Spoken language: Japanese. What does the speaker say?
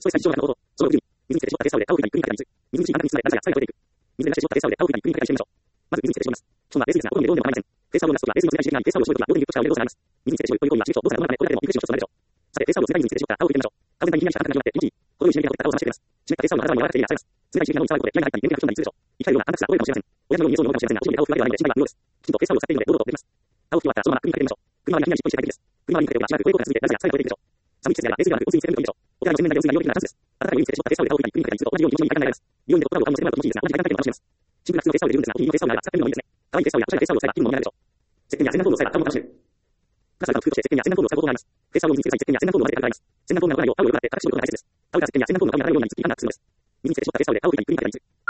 ストレスが異常なこと、その部分に、水につけて絞ったペースタオルでタオル首にくるみたいな水、水についた水までラジア、最後超えていく。水で流して絞ったペースタオルでタオル首にくるみたいにしてみましょう。まず水につけて絞ります。そんなベース率がほとんどでどうにでも構いません。ペースタオルを出すときはベースに乗せない時間にペースタオルを絞るときは両手にグッとした上で動作があります。水につけて絞るという行為は視力と動作が伸びるため、これだけでも育児の一つとなるでしょう。さて、ペースタオルを冷たい水につけて絞ったタオルを入れてみましょう。タオル全体にひんやりした感覚が広がって、気持ちいい。このようにしながらタオルを冷ましてくれます。湿ったペースタオルの肌は柔らかくて柔らかく冷たい水が脳に触ることで、嫌な入ったり、電気が不調になりするでしょう。生き返るような安楽死が取れるかもしれません。親のように予想のかもしれませんが、お尻で顔を振るわけではないので心配は無用です。きちんとペースタオルを使っているので、堂々とできます。タオルを拭き終わったらそのまま首にかけてみましょう。首周りがひんやりしっとりして快適です。首周りにかけておがしばらくこういうことが続いて、ラジア、最後超えていくでしょう。寒い季節や冷水ではなく、温水につけてみるといいでしょう。お寺の洗面台で温水が利用できるのはチャンスです。温かいお湯につけて絞ったペースタオルでタオル首にくるみかけたりすると、同じように気持ちのいい体感になります。病院で言葉を堪能してもらうと気持ちいいですが、同じ時間かけても楽しめます。シンプルな普通のペースタオルで十分ですが、お気に入りのペースタオルがあれば使ってみるのもいいですね。可愛いペースタオルやおしゃれなペースタオルを使えば、タオルを押さえたら頭部の方にガスが空として石鹸や洗顔フォームを使うことがあります。ペースタオルを水につけた際、石鹸や洗顔フォームの割合が変わります。洗顔フォームがなくなるようタオルをよく洗って、形をよくならないです。タオルが石鹸や洗顔フォームの代わりになるように水につけて絞ったペースタオルでタオル首にくるみかけたりする。